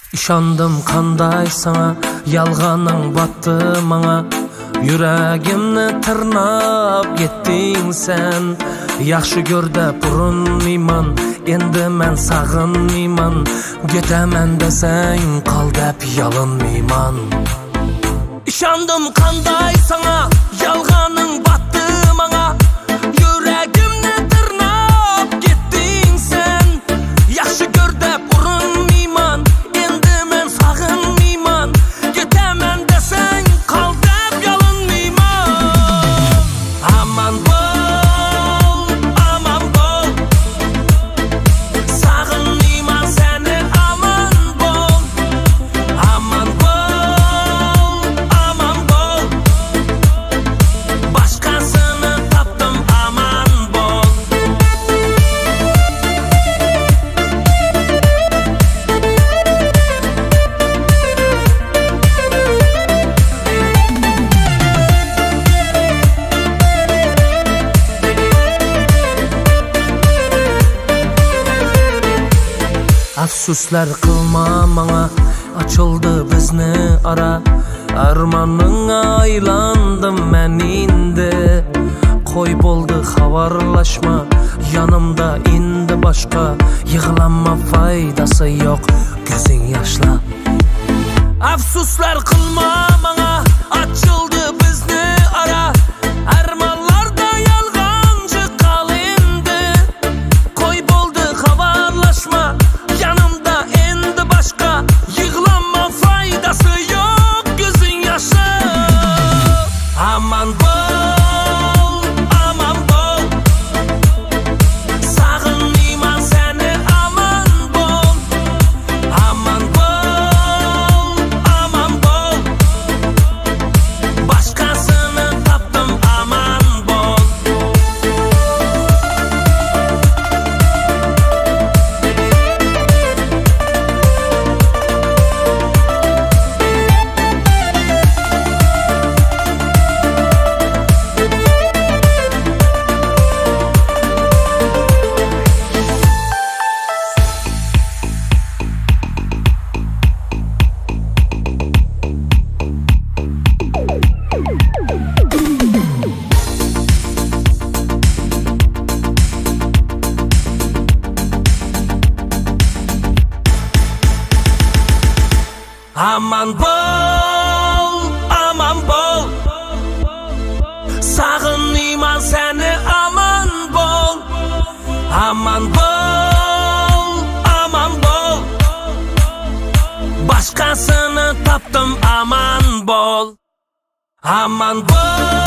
İşandım qanday sana, yalğanın battı mana. Yüreğimni tırnab getding sen. Yaxşı gör de burunmayman, endi men sag'inmayman. Ketaman desang qal deb yalınmayman. İşandım qanday sana, yalğanın battı mana. Yüreğimni tırnab getding sen. Yaxşı gör de burunmayman, endi men sag'inmayman. Ketaman desang qal deb yalınmayman. Aman bol, aman bol. Sag'inmayman seni, aman bol. Aman bol, aman bol. Başkasını tapdım, aman bol. Afsuslar qilma mana, açıldı bizni ara. Armanыңа aylandım men indi. Qo'y bo'ldi xabarlashma, yanımda indi boshqa. Yig'lanma, foydasi yo'q, ko'zing yoshla. Afsuslar qilma mana, açıldı bizni ara. Armanlarda yalğancı qal endi. Qo'y bo'ldi xabarlashma, yanımda endi boshqa. Yig'lanma, foydasi yo'q, ko'zing yoshla. Aman bol, aman bol. Sag'inmayman seni, aman bol. Aman bol, aman bol. Başkasını tapdım, aman bol. Aman bol, aman bol. Sag'inmayman seni, aman bol. Aman bol, aman bol. Başkasını tapdım, aman bol. Aman bol.